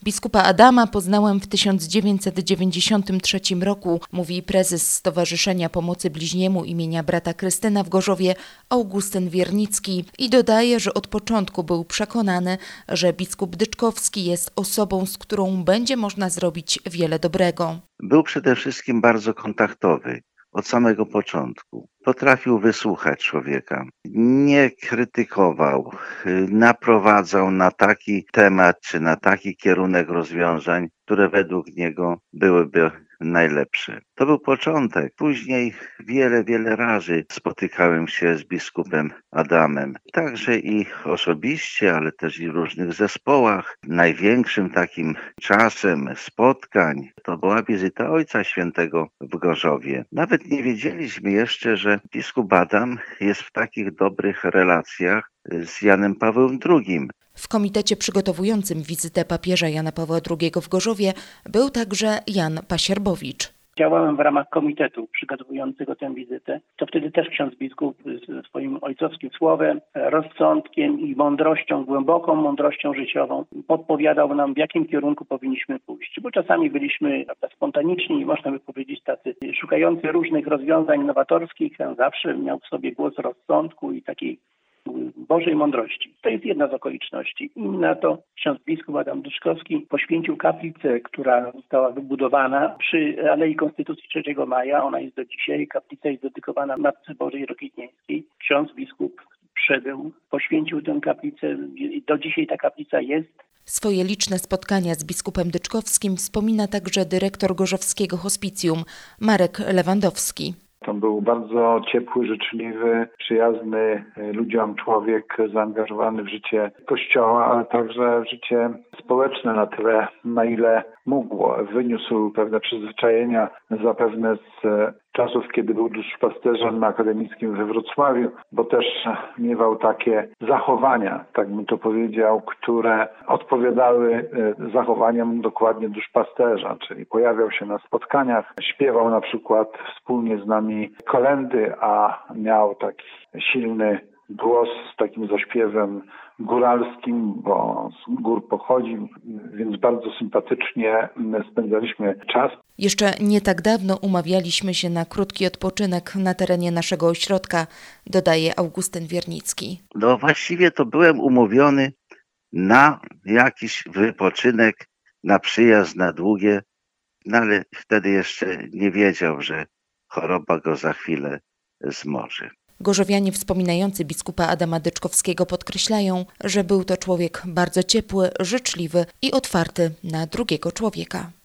Biskupa Adama poznałem w 1993 roku, mówi prezes Stowarzyszenia Pomocy Bliźniemu imienia brata Krystyna w Gorzowie Augustyn Wiernicki i dodaje, że od początku był przekonany, że biskup Dyczkowski jest osobą, z którą będzie można zrobić wiele dobrego. Był przede wszystkim bardzo kontaktowy. Od samego początku. Potrafił wysłuchać człowieka, nie krytykował, naprowadzał na taki temat czy na taki kierunek rozwiązań, które według niego byłyby najlepsze. To był początek. Później wiele razy spotykałem się z biskupem Adamem. Także i osobiście, ale też i w różnych zespołach. Największym takim czasem spotkań to była wizyta Ojca Świętego w Gorzowie. Nawet nie wiedzieliśmy jeszcze, że biskup Adam jest w takich dobrych relacjach z Janem Pawłem II. W komitecie przygotowującym wizytę papieża Jana Pawła II w Gorzowie był także Jan Pasierbowicz. Działałem w ramach komitetu przygotowującego tę wizytę. To wtedy też ksiądz biskup swoim ojcowskim słowem, rozsądkiem i mądrością, głęboką mądrością życiową podpowiadał nam, w jakim kierunku powinniśmy pójść. Bo czasami byliśmy spontaniczni, można by powiedzieć tacy szukający różnych rozwiązań nowatorskich. On zawsze miał w sobie głos rozsądku i takiej Bożej mądrości. To jest jedna z okoliczności. Inna to ksiądz biskup Adam Dyczkowski poświęcił kaplicę, która została wybudowana przy Alei Konstytucji 3 Maja. Ona jest do dzisiaj. Kaplica jest dedykowana Matce Bożej Rokitnieńskiej. Ksiądz biskup przybył, poświęcił tę kaplicę. Do dzisiaj ta kaplica jest. Swoje liczne spotkania z biskupem Dyczkowskim wspomina także dyrektor gorzowskiego hospicjum Marek Lewandowski. To był bardzo ciepły, życzliwy, przyjazny ludziom człowiek, zaangażowany w życie Kościoła, ale także w życie społeczne na tyle, na ile mógł. Wyniósł pewne przyzwyczajenia zapewne z czasów, kiedy był duszpasterzem akademickim we Wrocławiu, bo też miewał takie zachowania, tak bym to powiedział, które odpowiadały zachowaniom dokładnie duszpasterza, czyli pojawiał się na spotkaniach, śpiewał na przykład wspólnie z nami kolędy, a miał taki silny głos z takim zaśpiewem góralskim, bo z gór pochodził, więc bardzo sympatycznie spędzaliśmy czas. Jeszcze nie tak dawno umawialiśmy się na krótki odpoczynek na terenie naszego ośrodka, dodaje Augustyn Wiernicki. No właściwie to byłem umówiony na jakiś wypoczynek, na przyjazd na długie, no ale wtedy jeszcze nie wiedział, że choroba go za chwilę zmorzy. Gorzowianie wspominający biskupa Adama Dyczkowskiego podkreślają, że był to człowiek bardzo ciepły, życzliwy i otwarty na drugiego człowieka.